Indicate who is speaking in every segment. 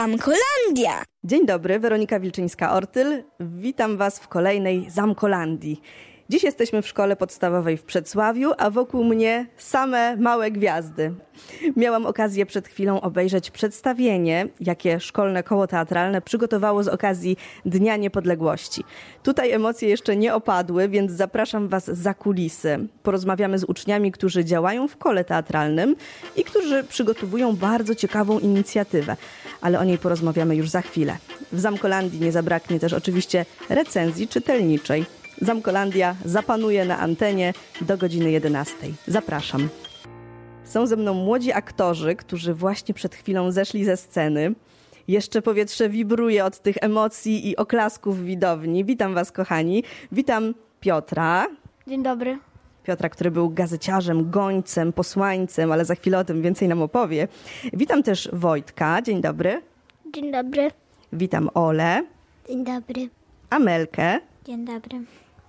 Speaker 1: Zamkolandia!
Speaker 2: Dzień dobry, Weronika Wilczyńska-Ortyl. Witam Was w kolejnej Zamkolandii. Dziś jesteśmy w szkole podstawowej w Przedsławiu, a wokół mnie same małe gwiazdy. Miałam okazję przed chwilą obejrzeć przedstawienie, jakie szkolne koło teatralne przygotowało z okazji Dnia Niepodległości. Tutaj emocje jeszcze nie opadły, więc zapraszam Was za kulisy. Porozmawiamy z uczniami, którzy działają w kole teatralnym i którzy przygotowują bardzo ciekawą inicjatywę. Ale o niej porozmawiamy już za chwilę. W Zamkolandii nie zabraknie też oczywiście recenzji czytelniczej. Zamkolandia zapanuje na antenie do godziny 11. Zapraszam. Są ze mną młodzi aktorzy, którzy właśnie przed chwilą zeszli ze sceny. Jeszcze powietrze wibruje od tych emocji i oklasków widowni. Witam Was, kochani. Witam Piotra.
Speaker 3: Dzień dobry.
Speaker 2: Piotra, który był gazeciarzem, gońcem, posłańcem, ale za chwilę o tym więcej nam opowie. Witam też Wojtka. Dzień dobry.
Speaker 3: Dzień dobry.
Speaker 2: Witam Olę.
Speaker 3: Dzień dobry.
Speaker 2: Amelkę.
Speaker 3: Dzień dobry.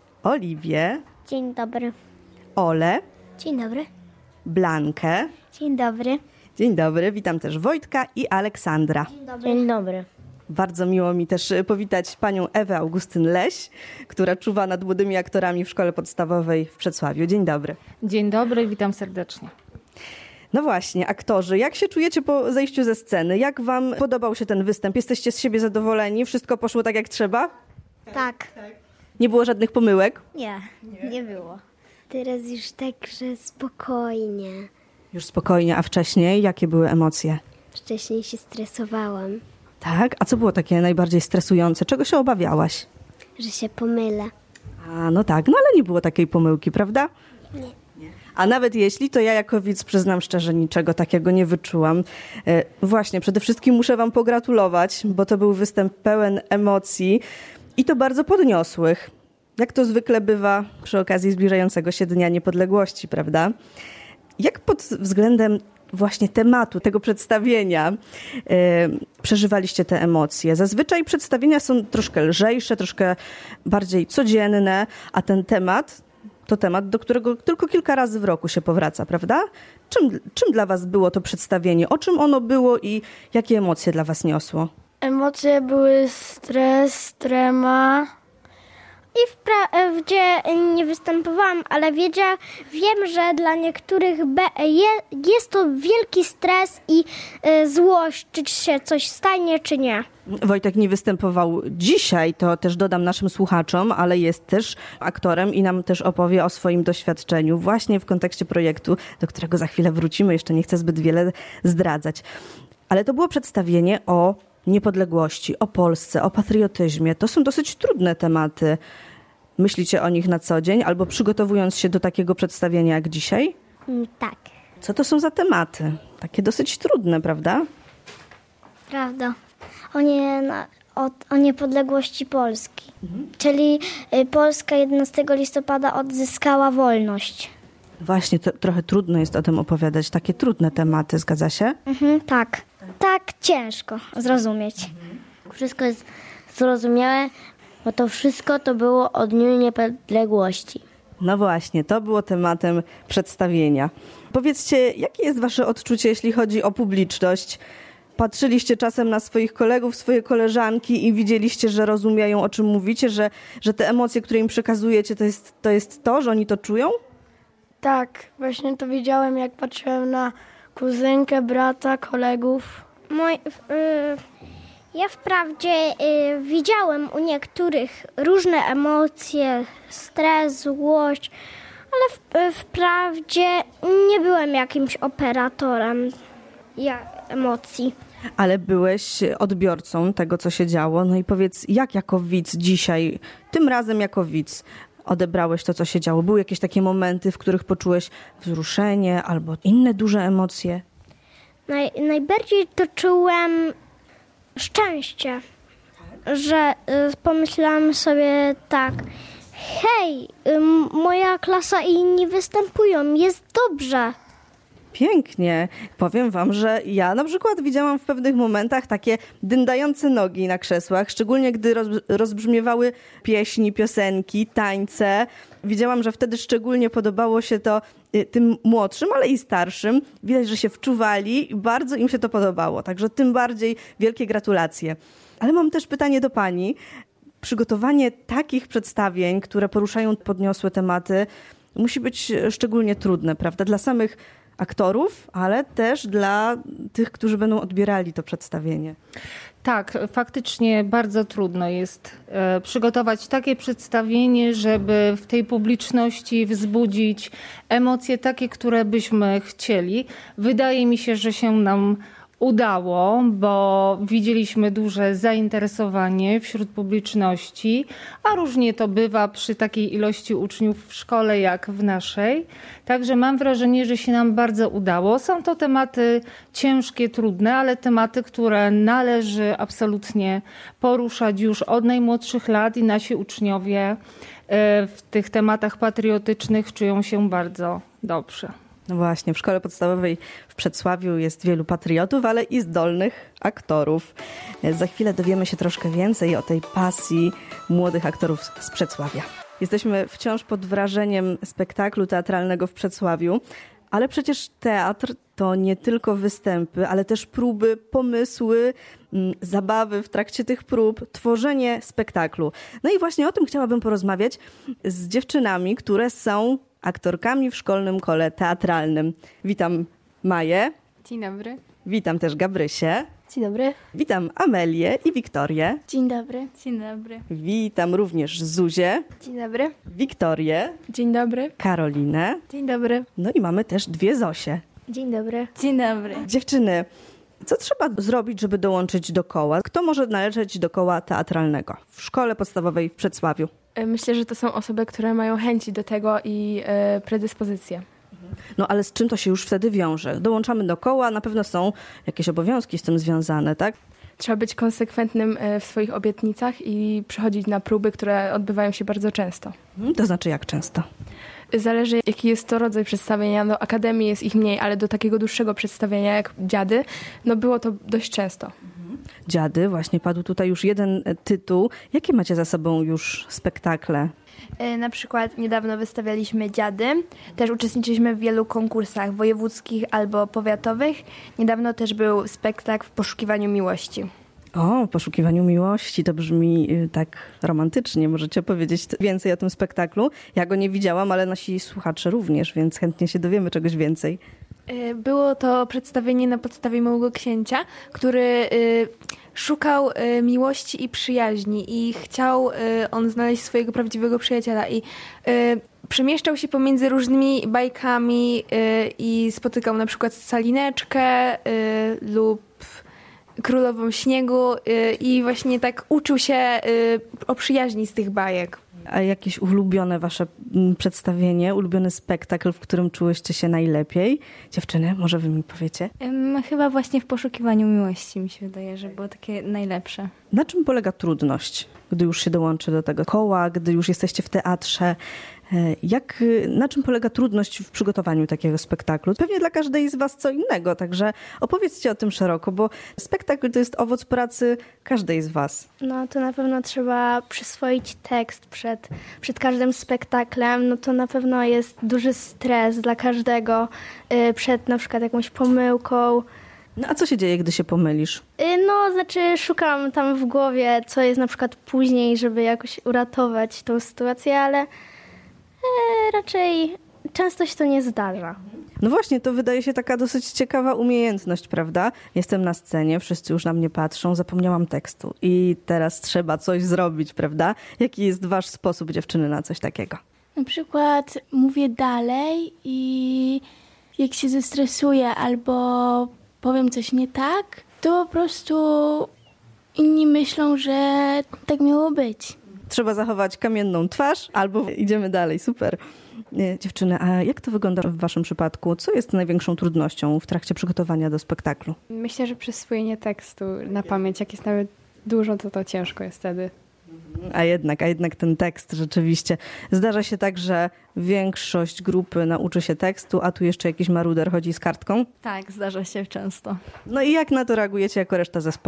Speaker 2: Oliwię.
Speaker 3: Dzień dobry.
Speaker 2: Olę.
Speaker 3: Dzień dobry.
Speaker 2: Blankę.
Speaker 3: Dzień dobry.
Speaker 2: Dzień dobry, witam też Wojtka i Aleksandra.
Speaker 3: Dzień dobry.
Speaker 2: Bardzo miło mi też powitać panią Ewę Augustyn-Leś, która czuwa nad młodymi aktorami w szkole podstawowej w Przedsławiu. Dzień dobry.
Speaker 4: Dzień dobry, witam serdecznie.
Speaker 2: No właśnie, aktorzy, jak się czujecie po zejściu ze sceny? Jak wam podobał się ten występ? Jesteście z siebie zadowoleni? Wszystko poszło tak, jak trzeba?
Speaker 3: Tak.
Speaker 2: Nie było żadnych pomyłek?
Speaker 3: Nie było. Teraz już tak, że spokojnie.
Speaker 2: Już spokojnie, a wcześniej jakie były emocje?
Speaker 3: Wcześniej się stresowałam,
Speaker 2: Tak? A co było takie najbardziej stresujące? Czego się obawiałaś?
Speaker 3: że się pomylę.
Speaker 2: A, no tak, no ale nie było takiej pomyłki, prawda?
Speaker 3: Nie.
Speaker 2: A nawet jeśli, to ja jako widz przyznam szczerze, niczego takiego nie wyczułam. Właśnie, przede wszystkim muszę wam pogratulować, bo to był występ pełen emocji i to bardzo podniosłych. Jak to zwykle bywa przy okazji zbliżającego się Dnia Niepodległości, prawda? Jak pod względem właśnie tematu tego przedstawienia przeżywaliście te emocje? Zazwyczaj przedstawienia są troszkę lżejsze, troszkę bardziej codzienne, a ten temat to temat, do którego tylko kilka razy w roku się powraca, prawda? Czym dla was było to przedstawienie? O czym ono było i jakie emocje dla was niosło?
Speaker 3: Emocje były stres, trema. I wprawdzie nie występowałam, ale wiem, że dla niektórych jest to wielki stres i złość, czy się coś stanie, czy nie.
Speaker 2: Wojtek nie występował dzisiaj, to też dodam naszym słuchaczom, ale jest też aktorem i nam też opowie o swoim doświadczeniu właśnie w kontekście projektu, do którego za chwilę wrócimy. Jeszcze nie chcę zbyt wiele zdradzać. Ale to było przedstawienie o niepodległości, o Polsce, o patriotyzmie. To są dosyć trudne tematy. Myślicie o nich na co dzień albo przygotowując się do takiego przedstawienia jak dzisiaj?
Speaker 3: Tak.
Speaker 2: Co to są za tematy? Takie dosyć trudne, prawda?
Speaker 3: Prawda. O niepodległości Polski. Czyli Polska 11 listopada odzyskała wolność.
Speaker 2: Właśnie, trochę trudno jest o tym opowiadać. Takie trudne tematy, zgadza się?
Speaker 3: Tak. Tak ciężko zrozumieć.
Speaker 5: Wszystko jest zrozumiałe, bo to wszystko to było o Dniu Niepodległości.
Speaker 2: No właśnie, to było tematem przedstawienia. Powiedzcie, jakie jest wasze odczucie, jeśli chodzi o publiczność? Patrzyliście czasem na swoich kolegów, swoje koleżanki i widzieliście, że rozumieją, o czym mówicie, że te emocje, które im przekazujecie, to jest to, że oni to czują?
Speaker 6: Tak, właśnie to widziałem, jak patrzyłem na kuzynkę, brata, kolegów.
Speaker 3: Ja wprawdzie widziałem u niektórych różne emocje, stres, złość, ale wprawdzie nie byłem jakimś operatorem emocji.
Speaker 2: Ale byłeś odbiorcą tego, co się działo. No i powiedz, jak jako widz dzisiaj, tym razem jako widz, odebrałeś to, co się działo? Były jakieś takie momenty, w których poczułeś wzruszenie albo inne duże emocje?
Speaker 3: Najbardziej to czułem szczęście, że pomyślałam sobie tak, hej, moja klasa i inni występują, jest dobrze.
Speaker 2: Pięknie. Powiem wam, że ja na przykład widziałam w pewnych momentach takie dyndające nogi na krzesłach, szczególnie gdy rozbrzmiewały pieśni, piosenki, tańce. Widziałam, że wtedy szczególnie podobało się to tym młodszym, ale i starszym. Widać, że się wczuwali i bardzo im się to podobało. Także tym bardziej wielkie gratulacje. Ale mam też pytanie do pani. Przygotowanie takich przedstawień, które poruszają podniosłe tematy, musi być szczególnie trudne, prawda? Dla samych aktorów, ale też dla tych, którzy będą odbierali to przedstawienie.
Speaker 4: Tak, faktycznie bardzo trudno jest przygotować takie przedstawienie, żeby w tej publiczności wzbudzić emocje takie, które byśmy chcieli. Wydaje mi się, że się nam udało, bo widzieliśmy duże zainteresowanie wśród publiczności, a różnie to bywa przy takiej ilości uczniów w szkole jak w naszej. Także mam wrażenie, że się nam bardzo udało. Są to tematy ciężkie, trudne, ale tematy, które należy absolutnie poruszać już od najmłodszych lat i nasi uczniowie w tych tematach patriotycznych czują się bardzo dobrze.
Speaker 2: No właśnie, w szkole podstawowej w Przedsławiu jest wielu patriotów, ale i zdolnych aktorów. Za chwilę dowiemy się troszkę więcej o tej pasji młodych aktorów z Przedsławia. Jesteśmy wciąż pod wrażeniem spektaklu teatralnego w Przedsławiu, ale przecież teatr to nie tylko występy, ale też próby, pomysły, zabawy w trakcie tych prób, tworzenie spektaklu. No i właśnie o tym chciałabym porozmawiać z dziewczynami, które są aktorkami w szkolnym kole teatralnym. Witam Maję.
Speaker 1: Dzień dobry.
Speaker 2: Witam też Gabrysię.
Speaker 6: Dzień dobry.
Speaker 2: Witam Amelię i Wiktorię.
Speaker 3: Dzień dobry.
Speaker 1: Dzień dobry.
Speaker 2: Witam również Zuzię,
Speaker 3: Dzień dobry.
Speaker 2: Wiktorię,
Speaker 6: Dzień dobry.
Speaker 2: Karolinę.
Speaker 1: Dzień dobry.
Speaker 2: No i mamy też dwie Zosie.
Speaker 3: Dzień dobry.
Speaker 1: Dzień dobry.
Speaker 2: Dziewczyny, co trzeba zrobić, żeby dołączyć do koła? Kto może należeć do koła teatralnego w szkole podstawowej w Przedsławiu?
Speaker 7: Myślę, że to są osoby, które mają chęci do tego i predyspozycje.
Speaker 2: No ale z czym to się już wtedy wiąże? Dołączamy do koła, na pewno są jakieś obowiązki z tym związane, tak?
Speaker 7: Trzeba być konsekwentnym w swoich obietnicach i przychodzić na próby, które odbywają się bardzo często.
Speaker 2: To znaczy jak często?
Speaker 7: Zależy, jaki jest to rodzaj przedstawienia. Do akademii jest ich mniej, ale do takiego dłuższego przedstawienia jak Dziady, no było to dość często.
Speaker 2: Dziady, właśnie padł tutaj już jeden tytuł. Jakie macie za sobą już spektakle?
Speaker 8: Na przykład niedawno wystawialiśmy Dziady. Też uczestniczyliśmy w wielu konkursach wojewódzkich albo powiatowych. Niedawno też był spektakl w poszukiwaniu miłości.
Speaker 2: O, poszukiwaniu miłości, to brzmi tak romantycznie. Możecie powiedzieć więcej o tym spektaklu? Ja go nie widziałam, ale nasi słuchacze również, więc chętnie się dowiemy czegoś więcej.
Speaker 1: Było to przedstawienie na podstawie Małego Księcia, który szukał miłości i przyjaźni i chciał on znaleźć swojego prawdziwego przyjaciela i przemieszczał się pomiędzy różnymi bajkami i spotykał na przykład Salineczkę lub Królową Śniegu i właśnie tak uczył się o przyjaźni z tych bajek.
Speaker 2: A jakieś ulubione wasze przedstawienie, ulubiony spektakl, w którym czułyście się najlepiej? Dziewczyny, może wy mi powiecie?
Speaker 1: Chyba właśnie w poszukiwaniu miłości mi się wydaje, że było takie najlepsze.
Speaker 2: Na czym polega trudność, gdy już się dołączy do tego koła, gdy już jesteście w teatrze? Na czym polega trudność w przygotowaniu takiego spektaklu? Pewnie dla każdej z was co innego, także opowiedzcie o tym szeroko, bo spektakl to jest owoc pracy każdej z was.
Speaker 3: No to na pewno trzeba przyswoić tekst przed każdym spektaklem. No to na pewno jest duży stres dla każdego przed na przykład jakąś pomyłką.
Speaker 2: No a co się dzieje, gdy się pomylisz?
Speaker 3: No, znaczy szukam tam w głowie, co jest na przykład później, żeby jakoś uratować tą sytuację, ale raczej często się to nie zdarza.
Speaker 2: No właśnie, to wydaje się taka dosyć ciekawa umiejętność, prawda? Jestem na scenie, wszyscy już na mnie patrzą, zapomniałam tekstu i teraz trzeba coś zrobić, prawda? Jaki jest wasz sposób, dziewczyny, na coś takiego?
Speaker 9: Na przykład mówię dalej i jak się zestresuję albo powiem coś nie tak, to po prostu inni myślą, że tak miało być.
Speaker 2: Trzeba zachować kamienną twarz albo idziemy dalej. Super. Dziewczyny, a jak to wygląda w waszym przypadku? Co jest największą trudnością w trakcie przygotowania do spektaklu?
Speaker 7: Myślę, że przyswojenie tekstu na pamięć, jak jest nawet dużo, to ciężko jest wtedy.
Speaker 2: A jednak ten tekst rzeczywiście. Zdarza się tak, że większość grupy nauczy się tekstu, a tu jeszcze jakiś maruder chodzi z kartką?
Speaker 1: Tak, zdarza się często.
Speaker 2: No i jak na to reagujecie jako reszta zespołu?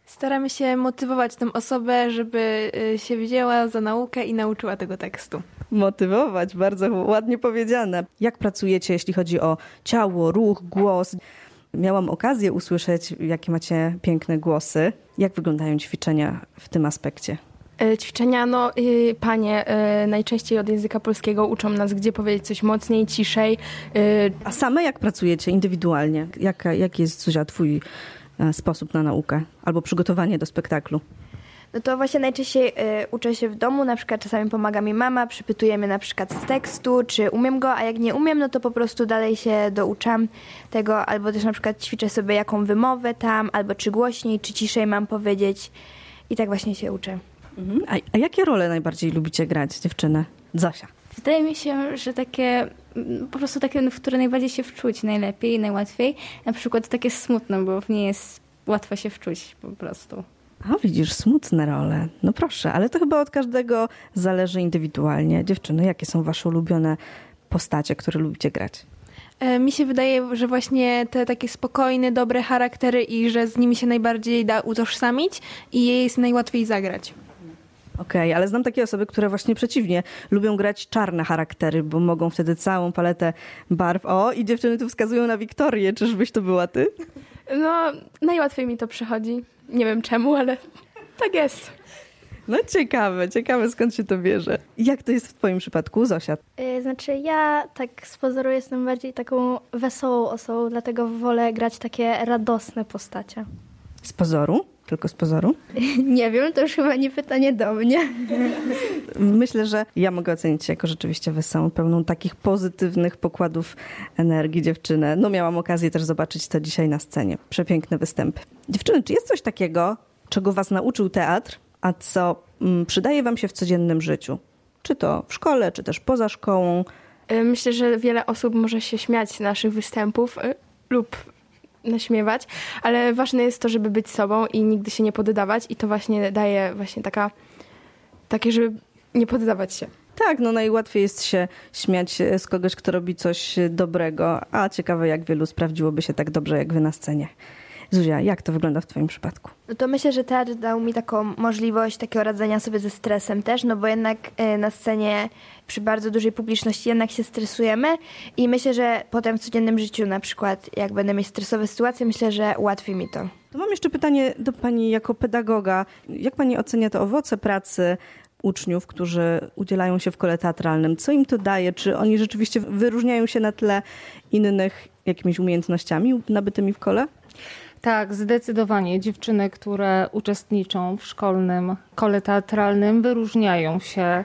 Speaker 1: Staramy się motywować tę osobę, żeby się wzięła za naukę i nauczyła tego tekstu.
Speaker 2: Motywować, bardzo ładnie powiedziane. Jak pracujecie, jeśli chodzi o ciało, ruch, głos? Miałam okazję usłyszeć, jakie macie piękne głosy. Jak wyglądają ćwiczenia w tym aspekcie?
Speaker 7: Ćwiczenia, panie najczęściej od języka polskiego uczą nas, gdzie powiedzieć coś mocniej, ciszej.
Speaker 2: A same jak pracujecie indywidualnie? Jaki jest, Zuzia, twój sposób na naukę albo przygotowanie do spektaklu?
Speaker 8: No to właśnie najczęściej uczę się w domu, na przykład czasami pomaga mi mama, przypytuje mnie na przykład z tekstu, czy umiem go, a jak nie umiem, no to po prostu dalej się douczam tego, albo też na przykład ćwiczę sobie jaką wymowę tam, albo czy głośniej, czy ciszej mam powiedzieć i tak właśnie się uczę.
Speaker 2: A jakie role najbardziej lubicie grać, dziewczyny? Zosia.
Speaker 10: Wydaje mi się, że takie, po prostu takie, w które najbardziej się wczuć najlepiej, najłatwiej. Na przykład takie smutne, bo w nie jest łatwo się wczuć po prostu.
Speaker 2: A widzisz, smutne role. No proszę, ale to chyba od każdego zależy indywidualnie. Dziewczyny, jakie są wasze ulubione postacie, które lubicie grać?
Speaker 1: Mi się wydaje, że właśnie te takie spokojne, dobre charaktery i że z nimi się najbardziej da utożsamić i je jest najłatwiej zagrać.
Speaker 2: Okej, ale znam takie osoby, które właśnie przeciwnie, lubią grać czarne charaktery, bo mogą wtedy całą paletę barw. O, i dziewczyny tu wskazują na Wiktorię. Czyżbyś to była ty?
Speaker 7: No, najłatwiej mi to przychodzi. Nie wiem czemu, ale tak jest.
Speaker 2: No ciekawe skąd się to bierze. Jak to jest w twoim przypadku, Zosia?
Speaker 11: Znaczy ja tak z pozoru jestem bardziej taką wesołą osobą, dlatego wolę grać takie radosne postacie.
Speaker 2: Z pozoru? Tylko z pozoru?
Speaker 11: Nie wiem, to już chyba nie pytanie do mnie.
Speaker 2: Myślę, że ja mogę ocenić się jako rzeczywiście wesołą, pełną takich pozytywnych pokładów energii dziewczynę. No miałam okazję też zobaczyć to dzisiaj na scenie. Przepiękne występy. Dziewczyny, czy jest coś takiego, czego was nauczył teatr, a co przydaje wam się w codziennym życiu? Czy to w szkole, czy też poza szkołą?
Speaker 7: Myślę, że wiele osób może się śmiać z naszych występów lub naśmiewać, ale ważne jest to, żeby być sobą i nigdy się nie poddawać i to właśnie daje właśnie takie, żeby nie poddawać się.
Speaker 2: Tak, no najłatwiej jest się śmiać z kogoś, kto robi coś dobrego, a ciekawe jak wielu sprawdziłoby się tak dobrze jak wy na scenie. Zuzia, jak to wygląda w twoim przypadku?
Speaker 8: No to myślę, że teatr dał mi taką możliwość takiego radzenia sobie ze stresem też, no bo jednak na scenie przy bardzo dużej publiczności jednak się stresujemy i myślę, że potem w codziennym życiu na przykład jak będę mieć stresowe sytuacje, myślę, że ułatwi mi to.
Speaker 2: To mam jeszcze pytanie do pani jako pedagoga. Jak pani ocenia te owoce pracy uczniów, którzy udzielają się w kole teatralnym? Co im to daje? Czy oni rzeczywiście wyróżniają się na tle innych jakimiś umiejętnościami nabytymi w kole?
Speaker 4: Tak, zdecydowanie. Dziewczyny, które uczestniczą w szkolnym kole teatralnym, wyróżniają się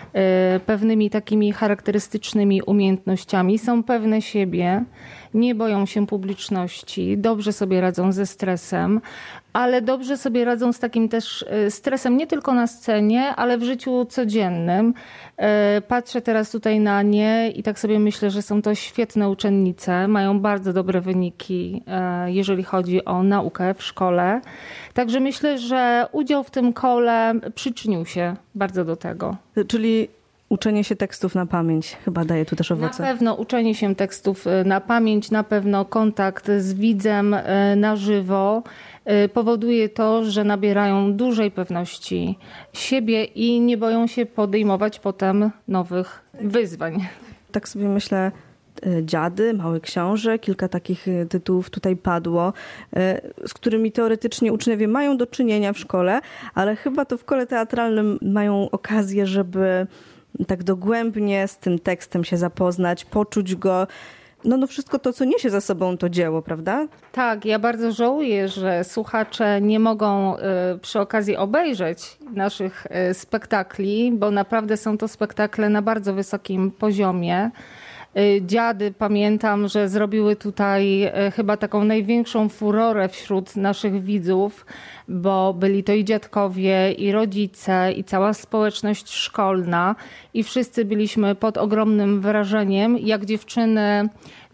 Speaker 4: pewnymi takimi charakterystycznymi umiejętnościami. Są pewne siebie, nie boją się publiczności, dobrze sobie radzą ze stresem, ale dobrze sobie radzą z takim też stresem nie tylko na scenie, ale w życiu codziennym. Patrzę teraz tutaj na nie i tak sobie myślę, że są to świetne uczennice, mają bardzo dobre wyniki, jeżeli chodzi o naukę w szkole. Także myślę, że udział w tym kole przyczynił się bardzo do tego.
Speaker 2: Czyli uczenie się tekstów na pamięć chyba daje tu też owoce.
Speaker 4: Na pewno uczenie się tekstów na pamięć, na pewno kontakt z widzem na żywo powoduje to, że nabierają dużej pewności siebie i nie boją się podejmować potem nowych wyzwań.
Speaker 2: Tak sobie myślę, Dziady, Mały Książę, kilka takich tytułów tutaj padło, z którymi teoretycznie uczniowie mają do czynienia w szkole, ale chyba to w kole teatralnym mają okazję, żeby tak dogłębnie z tym tekstem się zapoznać, poczuć go. No wszystko to, co niesie za sobą to dzieło, prawda?
Speaker 4: Tak, ja bardzo żałuję, że słuchacze nie mogą przy okazji obejrzeć naszych spektakli, bo naprawdę są to spektakle na bardzo wysokim poziomie. Dziady, pamiętam, że zrobiły tutaj chyba taką największą furorę wśród naszych widzów, bo byli to i dziadkowie, i rodzice, i cała społeczność szkolna i wszyscy byliśmy pod ogromnym wrażeniem, jak dziewczyny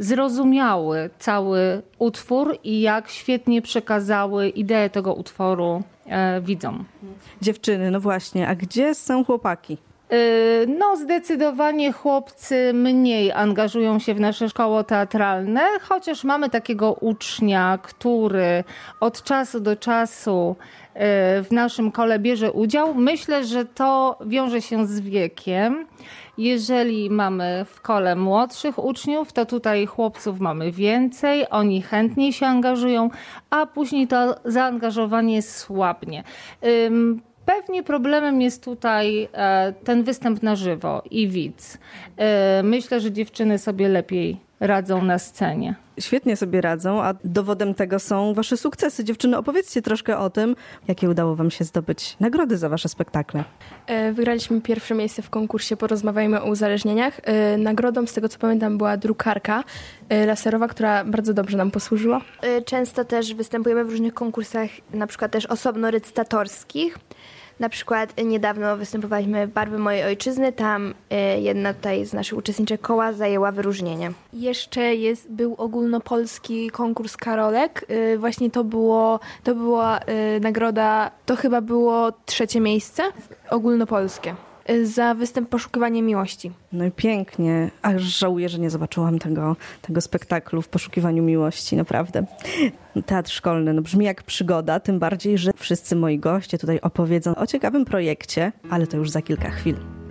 Speaker 4: zrozumiały cały utwór i jak świetnie przekazały ideę tego utworu widzom.
Speaker 2: Dziewczyny, no właśnie, a gdzie są chłopaki?
Speaker 4: No, zdecydowanie chłopcy mniej angażują się w nasze szkoły teatralne, chociaż mamy takiego ucznia, który od czasu do czasu w naszym kole bierze udział. Myślę, że to wiąże się z wiekiem. Jeżeli mamy w kole młodszych uczniów, to tutaj chłopców mamy więcej, oni chętniej się angażują, a później to zaangażowanie słabnie. Pewnie problemem jest tutaj ten występ na żywo i widz. Myślę, że dziewczyny sobie lepiej radzą na scenie.
Speaker 2: Świetnie sobie radzą, a dowodem tego są wasze sukcesy. Dziewczyny, opowiedzcie troszkę o tym, jakie udało wam się zdobyć nagrody za wasze spektakle.
Speaker 7: Wygraliśmy pierwsze miejsce w konkursie Porozmawiajmy o uzależnieniach. Nagrodą, z tego co pamiętam, była drukarka laserowa, która bardzo dobrze nam posłużyła.
Speaker 8: Często też występujemy w różnych konkursach, na przykład też osobno recytatorskich. Na przykład niedawno występowaliśmy w Barwy mojej ojczyzny, tam jedna tutaj z naszych uczestniczek koła zajęła wyróżnienie.
Speaker 1: Jeszcze był ogólnopolski konkurs Karolek. Właśnie to była nagroda, to chyba było 3. miejsce ogólnopolskie za występ Poszukiwanie miłości.
Speaker 2: No i pięknie. Aż żałuję, że nie zobaczyłam tego spektaklu w Poszukiwaniu miłości, naprawdę. Teatr szkolny brzmi jak przygoda, tym bardziej, że wszyscy moi goście tutaj opowiedzą o ciekawym projekcie, ale to już za kilka chwil.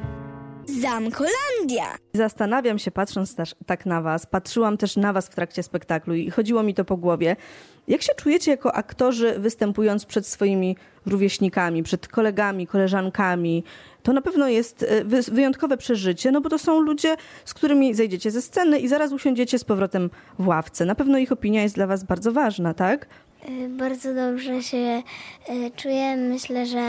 Speaker 12: Zamkolandia!
Speaker 2: Zastanawiam się, patrząc tak na was, patrzyłam też na was w trakcie spektaklu i chodziło mi to po głowie. Jak się czujecie jako aktorzy, występując przed swoimi rówieśnikami, przed kolegami, koleżankami? To na pewno jest wyjątkowe przeżycie, no bo to są ludzie, z którymi zejdziecie ze sceny i zaraz usiądziecie z powrotem w ławce. Na pewno ich opinia jest dla was bardzo ważna, tak?
Speaker 3: Bardzo dobrze się czuję. Myślę, że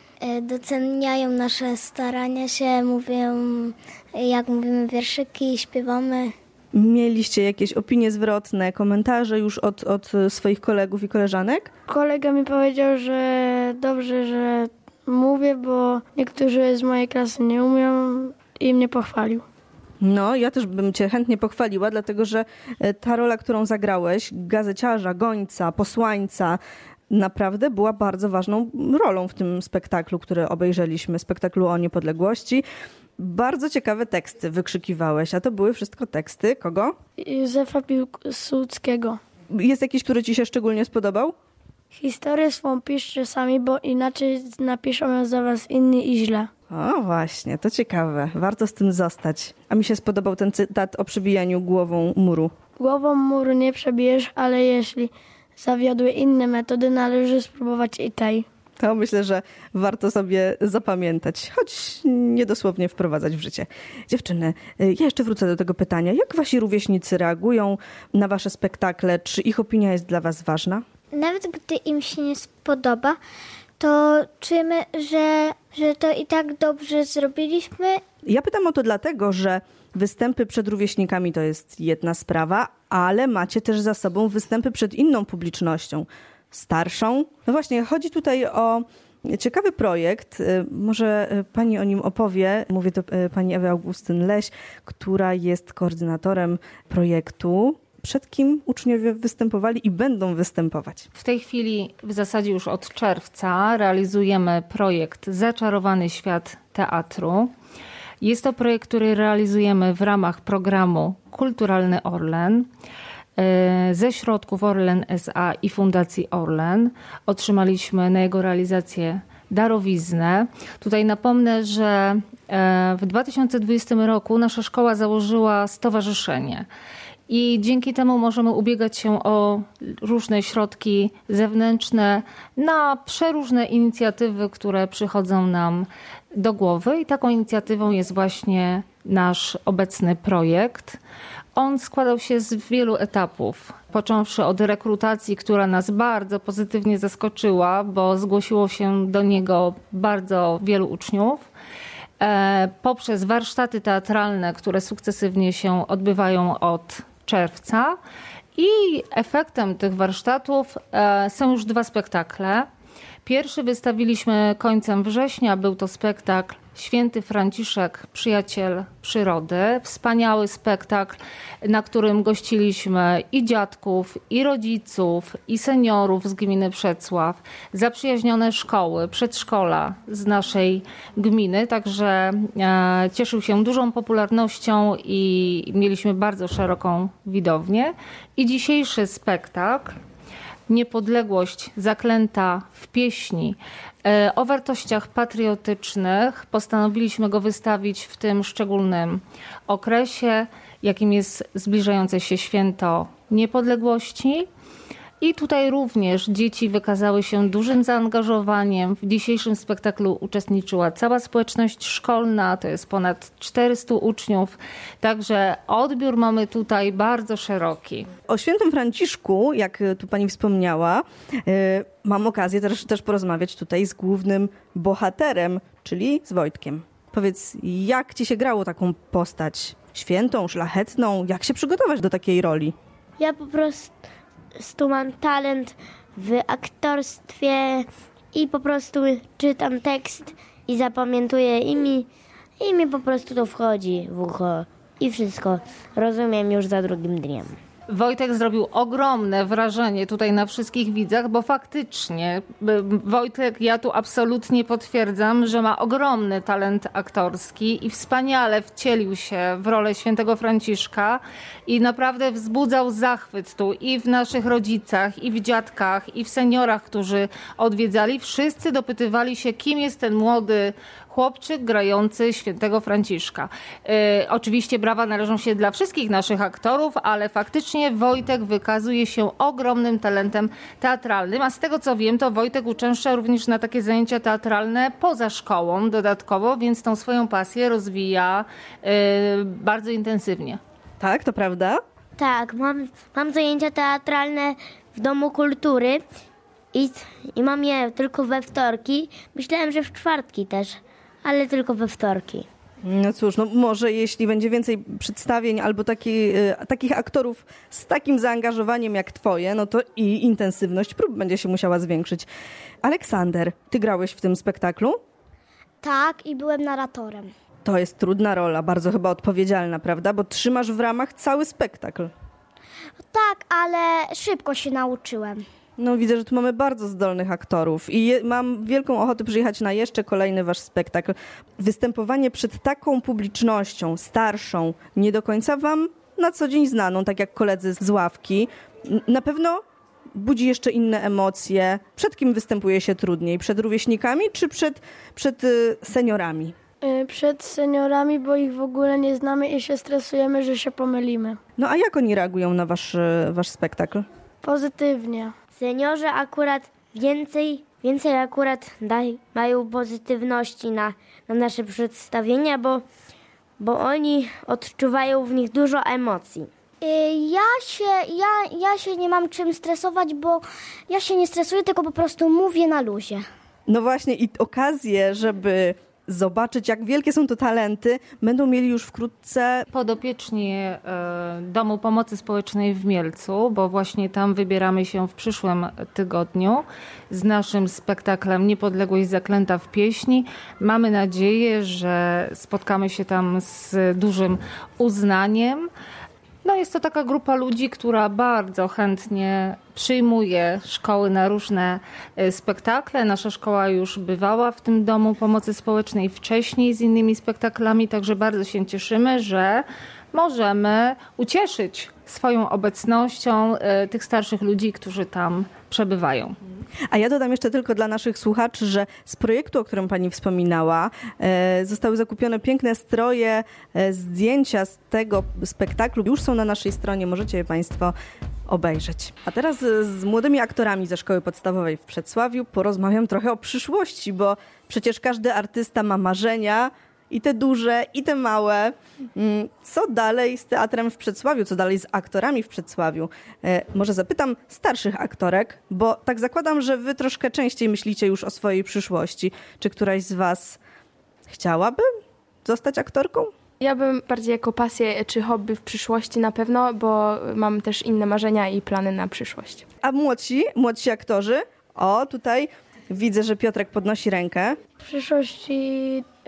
Speaker 3: doceniają nasze starania się, mówią, jak mówimy wierszyki, śpiewamy.
Speaker 2: Mieliście jakieś opinie zwrotne, komentarze już od swoich kolegów i koleżanek?
Speaker 6: Kolega mi powiedział, że dobrze, że mówię, bo niektórzy z mojej klasy nie umią i mnie pochwalił.
Speaker 2: No, ja też bym cię chętnie pochwaliła, dlatego że ta rola, którą zagrałeś, gazeciarza, gońca, posłańca, naprawdę była bardzo ważną rolą w tym spektaklu, który obejrzeliśmy, spektaklu o niepodległości. Bardzo ciekawe teksty wykrzykiwałeś, a to były wszystko teksty kogo?
Speaker 6: Józefa Piłsudskiego.
Speaker 2: Jest jakiś, który ci się szczególnie spodobał?
Speaker 6: Historię swą piszcie sami, bo inaczej napiszą ją za was inni i źle.
Speaker 2: O właśnie, to ciekawe. Warto z tym zostać. A mi się spodobał ten cytat o przebijaniu głową muru.
Speaker 6: Głową muru nie przebijesz, ale jeśli zawiodły inne metody, należy spróbować i tej.
Speaker 2: To myślę, że warto sobie zapamiętać, choć niedosłownie wprowadzać w życie. Dziewczyny, ja jeszcze wrócę do tego pytania. Jak wasi rówieśnicy reagują na wasze spektakle? Czy ich opinia jest dla was ważna?
Speaker 3: Nawet gdy im się nie spodoba, to czujemy, że to i tak dobrze zrobiliśmy.
Speaker 2: Ja pytam o to dlatego, że występy przed rówieśnikami to jest jedna sprawa, ale macie też za sobą występy przed inną publicznością, starszą. No właśnie, chodzi tutaj o ciekawy projekt. Może pani o nim opowie. Mówię do pani Ewy Augustyn-Leś, która jest koordynatorem projektu. Przed kim uczniowie występowali i będą występować?
Speaker 4: W tej chwili, w zasadzie już od czerwca, realizujemy projekt Zaczarowany świat teatru. Jest to projekt, który realizujemy w ramach programu Kulturalny Orlen ze środków Orlen S.A. i Fundacji Orlen. Otrzymaliśmy na jego realizację darowiznę. Tutaj napomnę, że w 2020 roku nasza szkoła założyła stowarzyszenie. I dzięki temu możemy ubiegać się o różne środki zewnętrzne na przeróżne inicjatywy, które przychodzą nam do głowy. I taką inicjatywą jest właśnie nasz obecny projekt. On składał się z wielu etapów, począwszy od rekrutacji, która nas bardzo pozytywnie zaskoczyła, bo zgłosiło się do niego bardzo wielu uczniów, poprzez warsztaty teatralne, które sukcesywnie się odbywają od czerwca. I efektem tych warsztatów są już 2 spektakle. Pierwszy wystawiliśmy końcem września, był to spektakl Święty Franciszek, przyjaciel przyrody. Wspaniały spektakl, na którym gościliśmy i dziadków, i rodziców, i seniorów z gminy Przecław, zaprzyjaźnione szkoły, przedszkola z naszej gminy, także cieszył się dużą popularnością i mieliśmy bardzo szeroką widownię. I dzisiejszy spektakl Niepodległość zaklęta w pieśni o wartościach patriotycznych. Postanowiliśmy go wystawić w tym szczególnym okresie, jakim jest zbliżające się święto niepodległości. I tutaj również dzieci wykazały się dużym zaangażowaniem. W dzisiejszym spektaklu uczestniczyła cała społeczność szkolna, to jest ponad 400 uczniów, także odbiór mamy tutaj bardzo szeroki.
Speaker 2: O świętym Franciszku, jak tu pani wspomniała, mam okazję też porozmawiać tutaj z głównym bohaterem, czyli z Wojtkiem. Powiedz, jak ci się grało taką postać świętą, szlachetną? Jak się przygotować do takiej roli?
Speaker 5: Ja po prostu mam talent w aktorstwie i po prostu czytam tekst i zapamiętuję i mi po prostu to wchodzi w ucho i wszystko rozumiem już za drugim dniem.
Speaker 4: Wojtek zrobił ogromne wrażenie tutaj na wszystkich widzach, bo faktycznie Wojtek, ja tu absolutnie potwierdzam, że ma ogromny talent aktorski i wspaniale wcielił się w rolę świętego Franciszka i naprawdę wzbudzał zachwyt tu i w naszych rodzicach, i w dziadkach, i w seniorach, którzy odwiedzali. Wszyscy dopytywali się, kim jest ten młody chłopczyk grający świętego Franciszka. Oczywiście brawa należą się dla wszystkich naszych aktorów, ale faktycznie Wojtek wykazuje się ogromnym talentem teatralnym, a z tego co wiem, to Wojtek uczęszcza również na takie zajęcia teatralne poza szkołą dodatkowo, więc tą swoją pasję rozwija bardzo intensywnie.
Speaker 2: Tak, to prawda?
Speaker 5: Tak, mam zajęcia teatralne w Domu Kultury i mam je tylko we wtorki. Myślałem, że w czwartki też, ale tylko we wtorki.
Speaker 2: No cóż, no może jeśli będzie więcej przedstawień albo takich aktorów z takim zaangażowaniem jak twoje, no to i intensywność prób będzie się musiała zwiększyć. Aleksander, ty grałeś w tym spektaklu?
Speaker 3: Tak, i byłem narratorem.
Speaker 2: To jest trudna rola, bardzo chyba odpowiedzialna, prawda? Bo trzymasz w ramach cały spektakl.
Speaker 3: Tak, ale szybko się nauczyłem.
Speaker 2: No widzę, że tu mamy bardzo zdolnych aktorów i mam wielką ochotę przyjechać na jeszcze kolejny wasz spektakl. Występowanie przed taką publicznością, starszą, nie do końca wam na co dzień znaną, tak jak koledzy z ławki, na pewno budzi jeszcze inne emocje. Przed kim występuje się trudniej? Przed rówieśnikami czy przed seniorami?
Speaker 6: Przed seniorami, bo ich w ogóle nie znamy i się stresujemy, że się pomylimy.
Speaker 2: No a jak oni reagują na wasz spektakl?
Speaker 6: Pozytywnie.
Speaker 5: Seniorzy akurat więcej akurat mają pozytywności na nasze przedstawienia, bo oni odczuwają w nich dużo emocji.
Speaker 3: Ja się nie mam czym stresować, bo ja się nie stresuję, tylko po prostu mówię na luzie.
Speaker 2: No właśnie i okazję, żeby zobaczyć, jak wielkie są to talenty, będą mieli już wkrótce
Speaker 4: podopieczni Domu Pomocy Społecznej w Mielcu, bo właśnie tam wybieramy się w przyszłym tygodniu z naszym spektaklem Niepodległość zaklęta w pieśni. Mamy nadzieję, że spotkamy się tam z dużym uznaniem. No jest to taka grupa ludzi, która bardzo chętnie przyjmuje szkoły na różne spektakle. Nasza szkoła już bywała w tym Domu Pomocy Społecznej wcześniej z innymi spektaklami, także bardzo się cieszymy, że możemy ucieszyć swoją obecnością tych starszych ludzi, którzy tam przebywają.
Speaker 2: A ja dodam jeszcze tylko dla naszych słuchaczy, że z projektu, o którym pani wspominała, zostały zakupione piękne stroje, zdjęcia z tego spektaklu już są na naszej stronie, możecie je państwo obejrzeć. A teraz z młodymi aktorami ze szkoły podstawowej w Przecławiu porozmawiam trochę o przyszłości, bo przecież każdy artysta ma marzenia, i te duże, i te małe. Co dalej z teatrem w Przecławiu? Co dalej z aktorami w Przecławiu? Może zapytam starszych aktorek, bo tak zakładam, że wy troszkę częściej myślicie już o swojej przyszłości. Czy któraś z was chciałaby zostać aktorką?
Speaker 7: Ja bym bardziej jako pasję czy hobby w przyszłości na pewno, bo mam też inne marzenia i plany na przyszłość.
Speaker 2: A młodsi aktorzy? O, tutaj widzę, że Piotrek podnosi rękę.
Speaker 6: W przyszłości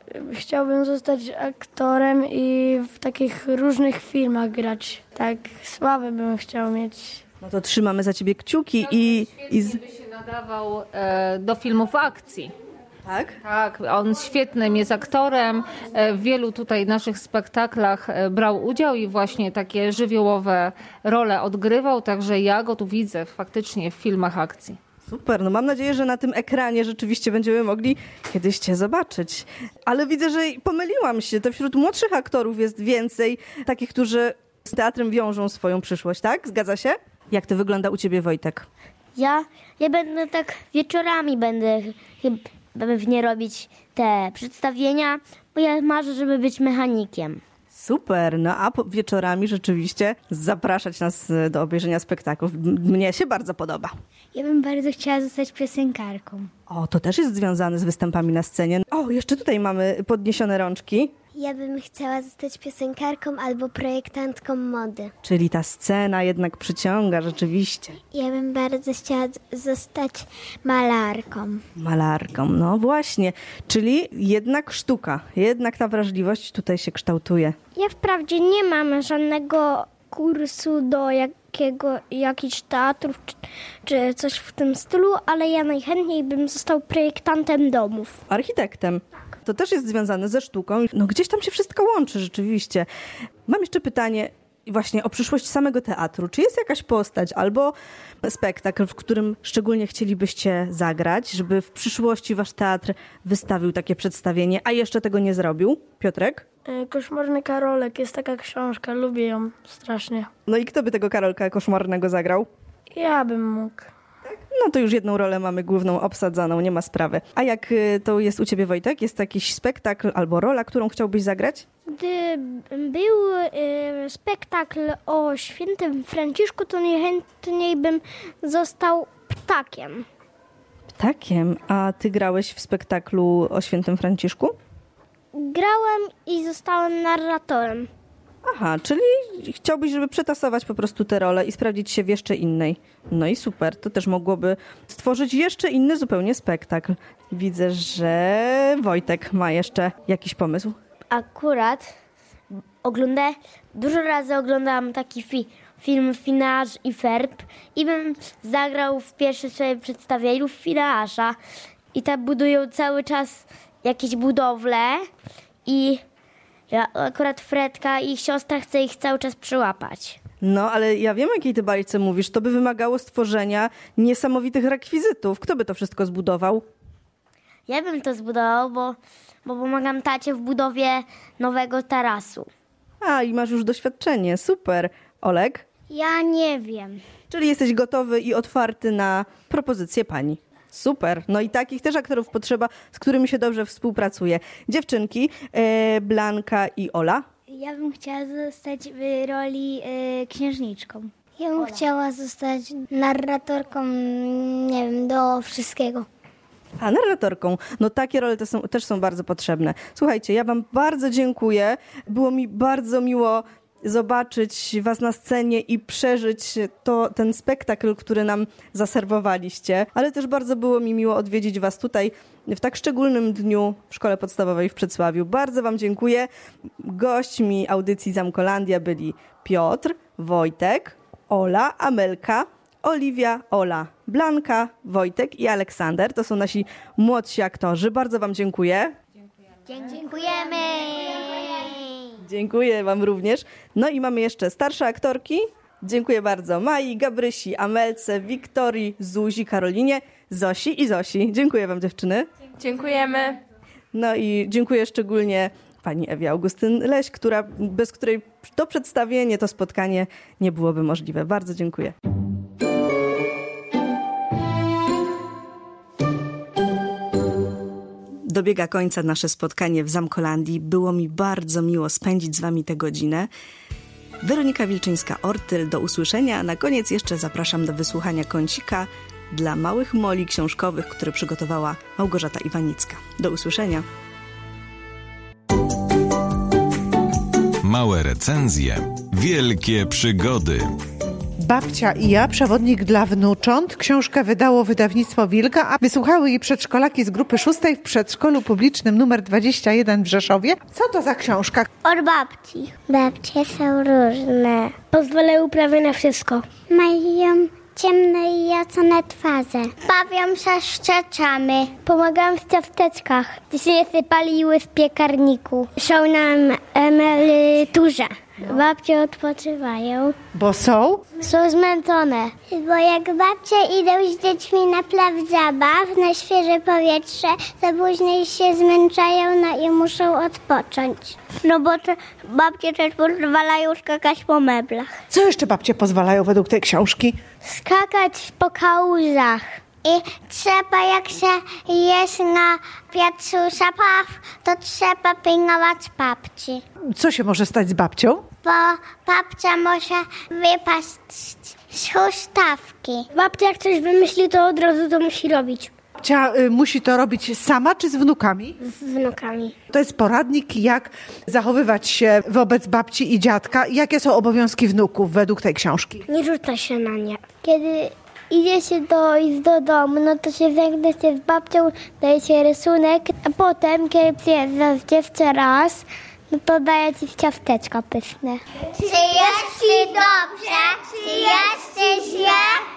Speaker 6: Chciałbym zostać aktorem i w takich różnych filmach grać. Tak, sławę bym chciał mieć.
Speaker 2: No to trzymamy za ciebie kciuki i
Speaker 4: by się nadawał do filmów akcji.
Speaker 2: Tak?
Speaker 4: Tak, on świetnym jest aktorem, w wielu tutaj naszych spektaklach brał udział i właśnie takie żywiołowe role odgrywał, także ja go tu widzę faktycznie w filmach akcji.
Speaker 2: Super, no mam nadzieję, że na tym ekranie rzeczywiście będziemy mogli kiedyś cię zobaczyć. Ale widzę, że pomyliłam się, to wśród młodszych aktorów jest więcej takich, którzy z teatrem wiążą swoją przyszłość, tak? Zgadza się? Jak to wygląda u ciebie, Wojtek?
Speaker 5: Ja będę tak wieczorami będę w nie robić te przedstawienia, bo ja marzę, żeby być mechanikiem.
Speaker 2: Super, no a wieczorami rzeczywiście zapraszać nas do obejrzenia spektaklów. Mnie się bardzo podoba.
Speaker 3: Ja bym bardzo chciała zostać piosenkarką.
Speaker 2: O, to też jest związane z występami na scenie. O, jeszcze tutaj mamy podniesione rączki.
Speaker 3: Ja bym chciała zostać piosenkarką albo projektantką mody.
Speaker 2: Czyli ta scena jednak przyciąga rzeczywiście.
Speaker 3: Ja bym bardzo chciała zostać malarką.
Speaker 2: Malarką, no właśnie. Czyli jednak sztuka, jednak ta wrażliwość tutaj się kształtuje.
Speaker 3: Ja wprawdzie nie mam żadnego kursu do jakichś teatrów czy coś w tym stylu, ale ja najchętniej bym został projektantem domów.
Speaker 2: Architektem. To też jest związane ze sztuką. No gdzieś tam się wszystko łączy rzeczywiście. Mam jeszcze pytanie właśnie o przyszłość samego teatru. Czy jest jakaś postać albo spektakl, w którym szczególnie chcielibyście zagrać, żeby w przyszłości wasz teatr wystawił takie przedstawienie, a jeszcze tego nie zrobił? Piotrek?
Speaker 6: Koszmarny Karolek, jest taka książka, lubię ją strasznie.
Speaker 2: No i kto by tego Karolka koszmarnego zagrał?
Speaker 6: Ja bym mógł.
Speaker 2: No to już jedną rolę mamy główną obsadzoną, nie ma sprawy. A jak to jest u ciebie, Wojtek? Jest to jakiś spektakl albo rola, którą chciałbyś zagrać?
Speaker 3: Gdy był spektakl o świętym Franciszku, to najchętniej bym został ptakiem.
Speaker 2: Ptakiem? A ty grałeś w spektaklu o świętym Franciszku?
Speaker 3: Grałem i zostałem narratorem.
Speaker 2: Aha, czyli chciałbyś, żeby przetasować po prostu tę rolę i sprawdzić się w jeszcze innej. No i super, to też mogłoby stworzyć jeszcze inny zupełnie spektakl. Widzę, że Wojtek ma jeszcze jakiś pomysł.
Speaker 5: Akurat dużo razy oglądałam taki film Finasz i Ferb i bym zagrał w pierwszym swoim przedstawieniu Finasza. I tam budują cały czas jakieś budowle i akurat Fredka i ich siostra chce ich cały czas przyłapać.
Speaker 2: No, ale ja wiem, o jakiej ty bajce mówisz. To by wymagało stworzenia niesamowitych rekwizytów. Kto by to wszystko zbudował?
Speaker 5: Ja bym to zbudował, bo pomagam tacie w budowie nowego tarasu.
Speaker 2: A, i masz już doświadczenie. Super. Olek?
Speaker 3: Ja nie wiem.
Speaker 2: Czyli jesteś gotowy i otwarty na propozycje pani. Super. No i takich też aktorów potrzeba, z którymi się dobrze współpracuje. Dziewczynki, Blanka i Ola.
Speaker 3: Ja bym chciała zostać w roli księżniczką. Ja bym chciała zostać narratorką, nie wiem, do wszystkiego.
Speaker 2: A, narratorką. No takie role też są bardzo potrzebne. Słuchajcie, ja wam bardzo dziękuję. Było mi bardzo miło zobaczyć was na scenie i przeżyć ten spektakl, który nam zaserwowaliście. Ale też bardzo było mi miło odwiedzić was tutaj w tak szczególnym dniu w Szkole Podstawowej w Przedsławiu. Bardzo wam dziękuję. Gośćmi audycji Zamkolandia byli Piotr, Wojtek, Ola, Amelka, Oliwia, Ola, Blanka, Wojtek i Aleksander. To są nasi młodsi aktorzy. Bardzo wam dziękuję.
Speaker 3: Dziękujemy.
Speaker 2: Dziękuję wam również. No i mamy jeszcze starsze aktorki. Dziękuję bardzo Mai, Gabrysi, Amelce, Wiktorii, Zuzi, Karolinie, Zosi i Zosi. Dziękuję wam, dziewczyny.
Speaker 7: Dziękujemy.
Speaker 2: No i dziękuję szczególnie pani Ewie Augustyn-Leś, bez której to przedstawienie, to spotkanie nie byłoby możliwe. Bardzo dziękuję. Dobiega końca nasze spotkanie w Zamkolandii. Było mi bardzo miło spędzić z wami tę godzinę. Weronika Wilczyńska-Ortyl, do usłyszenia. A na koniec jeszcze zapraszam do wysłuchania kącika dla małych moli książkowych, które przygotowała Małgorzata Iwanicka. Do usłyszenia.
Speaker 12: Małe recenzje, wielkie przygody. Babcia i ja, przewodnik dla wnucząt. Książkę wydało wydawnictwo Wilga, a wysłuchały jej przedszkolaki z grupy 6 w przedszkolu publicznym nr 21 w Rzeszowie. Co to za książka?
Speaker 3: Od babci. Babcie są różne.
Speaker 11: Pozwalają prawie na wszystko.
Speaker 3: Mają ciemne i jasne twarze. Bawią się szczeczami.
Speaker 11: Pomagam w ciasteczkach. Dzisiaj paliły w piekarniku. Są na emeryturze. Babcie odpoczywają.
Speaker 12: Bo są?
Speaker 11: Są zmęczone.
Speaker 3: Bo jak babcie idą z dziećmi na plac zabaw, na świeże powietrze, to później się zmęczają i muszą odpocząć.
Speaker 11: No bo babcie też pozwalają skakać po meblach.
Speaker 12: Co jeszcze babcie pozwalają według tej książki?
Speaker 11: Skakać po kałużach.
Speaker 3: I trzeba, jak się jest na piecu zabaw, to trzeba pilnować babci.
Speaker 12: Co się może stać z babcią?
Speaker 3: Bo babcia może wypaść z huśtawki.
Speaker 11: Babcia jak coś wymyśli, to od razu to musi robić.
Speaker 12: Babcia musi to robić sama czy z wnukami?
Speaker 11: Z wnukami.
Speaker 12: To jest poradnik, jak zachowywać się wobec babci i dziadka. Jakie są obowiązki wnuków według tej książki?
Speaker 11: Nie rzuca się na nie. Kiedy idzie się do domu, no to się żegna się z babcią, daje się rysunek, a potem, kiedy jest dziewczę raz, no to daje ci ciasteczka pyszne.
Speaker 3: Czy jest ci dobrze, czy jest ci źle?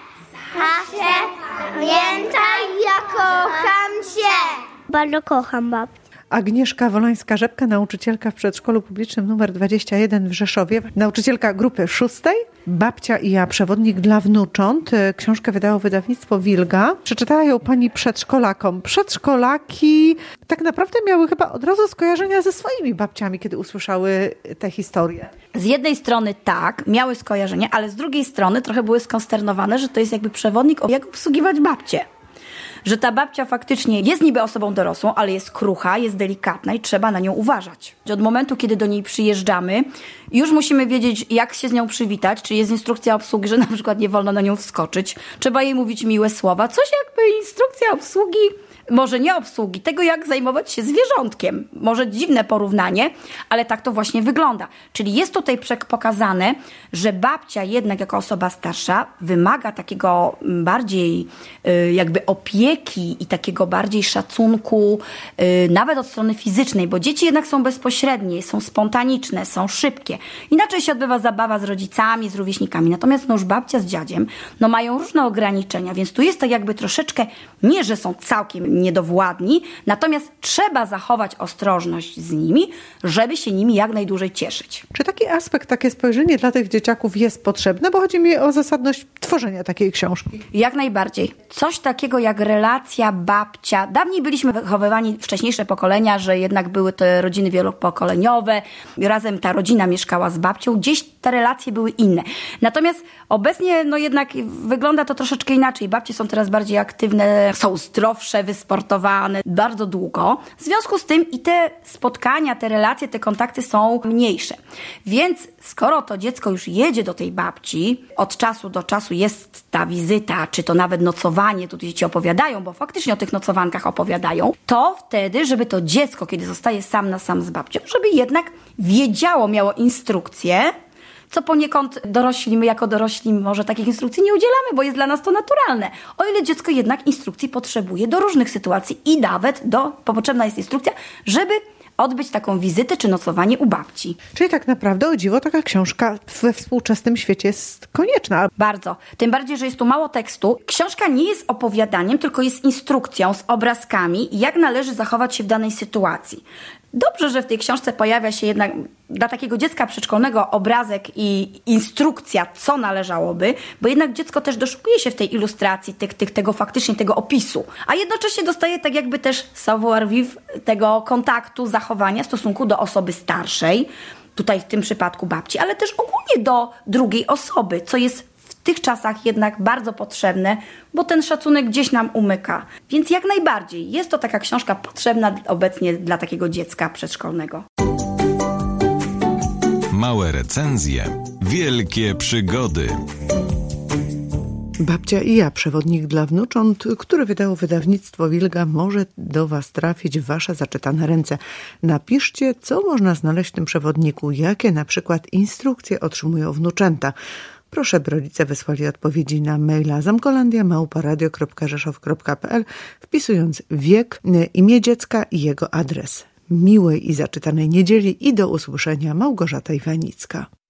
Speaker 3: Zawsze pamiętaj, ja kocham cię.
Speaker 11: Bardzo kocham babcię.
Speaker 12: Agnieszka Wolańska-Rzepka, nauczycielka w przedszkolu publicznym nr 21 w Rzeszowie, nauczycielka grupy 6. Babcia i ja, przewodnik dla wnucząt. Książkę wydało wydawnictwo Wilga. Przeczytała ją pani przedszkolakom. Przedszkolaki tak naprawdę miały chyba od razu skojarzenia ze swoimi babciami, kiedy usłyszały te historie.
Speaker 13: Z jednej strony tak, miały skojarzenia, ale z drugiej strony trochę były skonsternowane, że to jest jakby przewodnik, jak obsługiwać babcię. Że ta babcia faktycznie jest niby osobą dorosłą, ale jest krucha, jest delikatna i trzeba na nią uważać. Od momentu, kiedy do niej przyjeżdżamy, już musimy wiedzieć, jak się z nią przywitać, czy jest instrukcja obsługi, że na przykład nie wolno na nią wskoczyć. Trzeba jej mówić miłe słowa. Coś jakby instrukcja obsługi, może nie obsługi, tego jak zajmować się zwierzątkiem. Może dziwne porównanie, ale tak to właśnie wygląda. Czyli jest tutaj pokazane, że babcia jednak jako osoba starsza wymaga takiego bardziej jakby opieki i takiego bardziej szacunku, nawet od strony fizycznej, bo dzieci jednak są bezpośrednie, są spontaniczne, są szybkie. Inaczej się odbywa zabawa z rodzicami, z rówieśnikami. Natomiast już babcia z dziadziem mają różne ograniczenia, więc tu jest tak jakby troszeczkę, nie że są całkiem niedowładni, natomiast trzeba zachować ostrożność z nimi, żeby się nimi jak najdłużej cieszyć.
Speaker 12: Czy taki aspekt, takie spojrzenie dla tych dzieciaków jest potrzebne? Bo chodzi mi o zasadność tworzenia takiej książki.
Speaker 13: Jak najbardziej. Coś takiego jak relacja babcia. Dawniej byliśmy wychowywani, wcześniejsze pokolenia, że jednak były te rodziny wielopokoleniowe. Razem ta rodzina mieszkała z babcią. Gdzieś te relacje były inne. Natomiast obecnie jednak wygląda to troszeczkę inaczej. Babcie są teraz bardziej aktywne, są zdrowsze, wysportowane bardzo długo. W związku z tym i te spotkania, te relacje, te kontakty są mniejsze. Więc skoro to dziecko już jedzie do tej babci, od czasu do czasu jest ta wizyta, czy to nawet nocowanie, tu dzieci opowiadają, bo faktycznie o tych nocowankach opowiadają, to wtedy, żeby to dziecko, kiedy zostaje sam na sam z babcią, żeby jednak wiedziało, miało instrukcję, co poniekąd my jako dorośli może takich instrukcji nie udzielamy, bo jest dla nas to naturalne. O ile dziecko jednak instrukcji potrzebuje do różnych sytuacji i nawet potrzebna jest instrukcja, żeby odbyć taką wizytę czy nocowanie u babci.
Speaker 12: Czyli tak naprawdę, o dziwo, taka książka we współczesnym świecie jest konieczna.
Speaker 13: Bardzo. Tym bardziej, że jest tu mało tekstu. Książka nie jest opowiadaniem, tylko jest instrukcją z obrazkami, jak należy zachować się w danej sytuacji. Dobrze, że w tej książce pojawia się jednak dla takiego dziecka przedszkolnego obrazek i instrukcja, co należałoby, bo jednak dziecko też doszukuje się w tej ilustracji tego opisu, a jednocześnie dostaje tak jakby też savoir-vivre tego kontaktu, zachowania w stosunku do osoby starszej, tutaj w tym przypadku babci, ale też ogólnie do drugiej osoby, co jest w tych czasach jednak bardzo potrzebne, bo ten szacunek gdzieś nam umyka. Więc jak najbardziej jest to taka książka potrzebna obecnie dla takiego dziecka przedszkolnego.
Speaker 14: Małe recenzje, wielkie przygody.
Speaker 12: Babcia i ja, przewodnik dla wnucząt, który wydało wydawnictwo Wilga, może do Was trafić w Wasze zaczytane ręce. Napiszcie, co można znaleźć w tym przewodniku, jakie na przykład instrukcje otrzymują wnuczęta. proszę, by rodzice wysłali odpowiedzi na maila zamkolandia@radio.rzeszow.pl, wpisując wiek, imię dziecka i jego adres. Miłej i zaczytanej niedzieli i do usłyszenia. Małgorzata Iwanicka.